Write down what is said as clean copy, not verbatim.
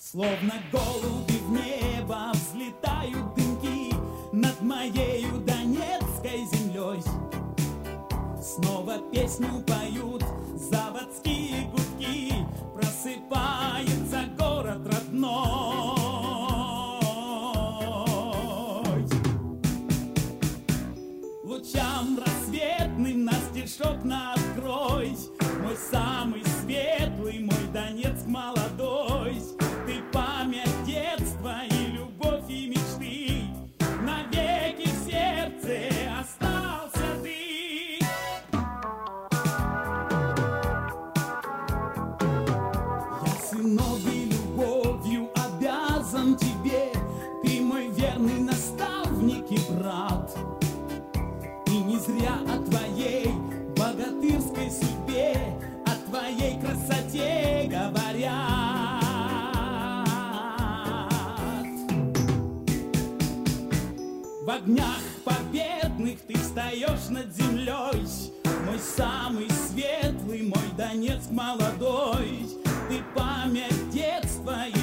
Словно голуби в небо взлетают дымки над моею Донецкой землей. Снова песню поют заводские гудки, просыпается город родной. Лучам рассветным настежь окна открой, мой самый светлый, мой Донецк молодой. Ты память детства и любовь и мечты, навеки в сердце остался ты. Я сыновьей любовью обязан тебе, ты мой верный наставник и брат. И не зря о твоей богатырской судьбе, о твоей красоте говорят. В огнях победных ты встаешь над землей, мой самый светлый, мой Донецк молодой. Ты память детства и